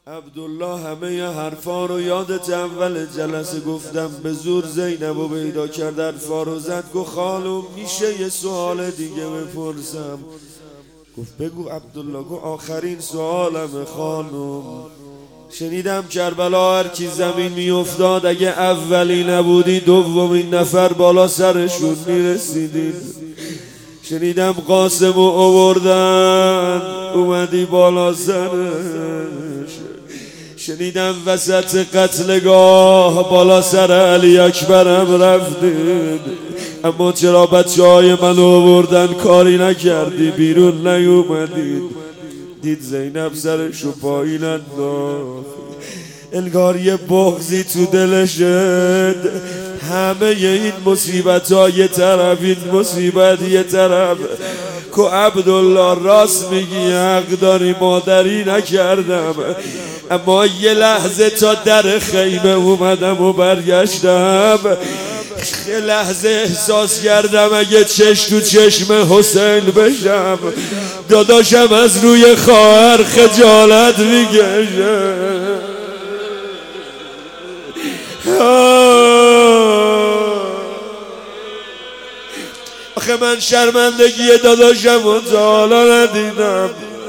عبدالله همه حرفا رو یادت اول جلسه گفتم به زور زینب رو پیدا کرد، حرفا رو زد. گفت خانم میشه یه سوال دیگه بپرسم؟ گفت بگو عبدالله. گفت آخرین سوالم خانم. شنیدم کربلا هر کی زمین میافتاد اگه اولی نبودی دومین نفر بالا سرشون میرسیدین. شنیدم قاسمو آوردن اومدی بالا سرش. شنیدم وسط قتلگاه بالا سر علی اکبرم رفتید، اما چرا بچه های من آوردن کاری نکردی بیرون نیومدید؟ دید زینب سرشو پایین انداخت، انگار یه بغضی تو دلشد. همه این مصیبت ها یه طرف، این مصیبت یه طرف. که عبدالله راست میگی، حق داری، مادری نکردم، اما یه لحظه تا در خیمه اومدم و برگشتم، یه لحظه احساس کردم اگه چشم تو چشم حسین بشم داداشم از روی خواهر خجالت میکشه. آخه من شرمندگی داداشم تا حالا ندیدم،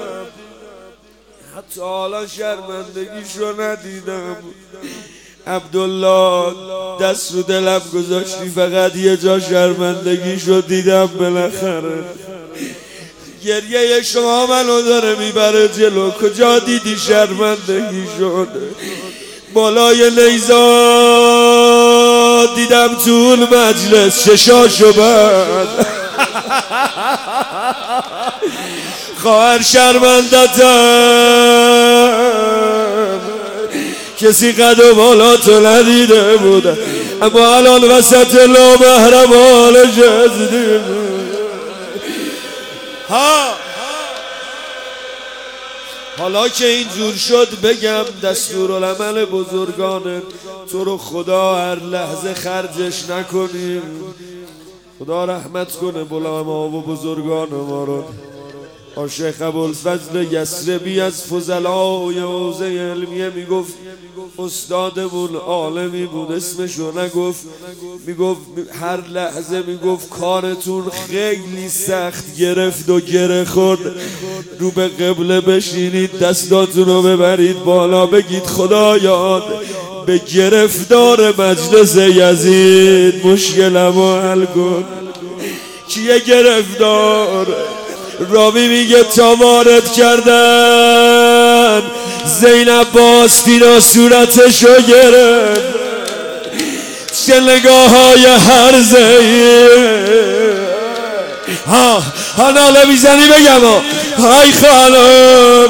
حتی حالا شرمندگیشو ندیدم. عبدالله دست رو دلم گذاشتی، فقط یه جا شرمندگیشو دیدم بالاخره. گریه شما منو داره میبره جلو، کجا دیدی شرمندگی شد؟ بالای نیزا دیدم طول مجلس چشاشو بند. خواهر شرمندتم، کسی قد و بالا تو ندیده بود، اما الان وسط لا محرمان جزدی. حالا که اینجور شد بگم دستورالعمل بزرگانه تو رو خدا هر لحظه خرجش نکنیم. خدا رحمت کنه علما و بزرگان ما رو. شیخ ابوالفضل یثربی از فضلای حوزه علمیه میگفت استادمون عالمی بود، اسمشو نگفت، میگفت هر لحظه میگفت کارتون خیلی سخت گرفت و گره خورد، رو به قبله بشینید دستاتون رو ببرید بالا بگید خدایا به گرفتار مجلس یزید مشکلمو حل کن. کیه گرفتار؟ راوی میگه تا وارد کردن زینب باستینا صورتشو گرفت، چه نگاه های هرزه‌ای. ناله میزنی بگم های خانم.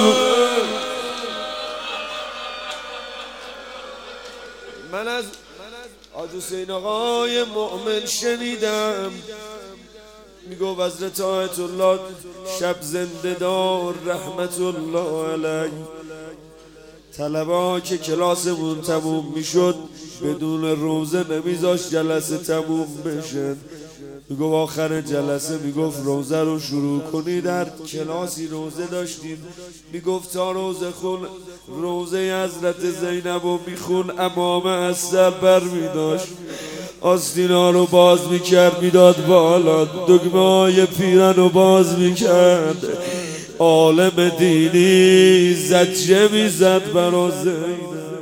من از حاج حسین آقای مؤمن شنیدم میگو حضرت آیت الله شب زنده دار رحمت الله علیه، طلبه که کلاسمون تموم میشد بدون روزه نمیذاش جلسه تموم بشه. میگو آخر جلسه میگفت روزه رو شروع کنید. در کلاسی روزه داشتیم میگفت تا روزه خون روزه حضرت زینب رو میخون، امامه از سر بر میداشت، آستینا رو باز میکرد میداد بالا، دگمه های پیرن رو باز میکرد، عالم دینی زجه میزد برا زینب.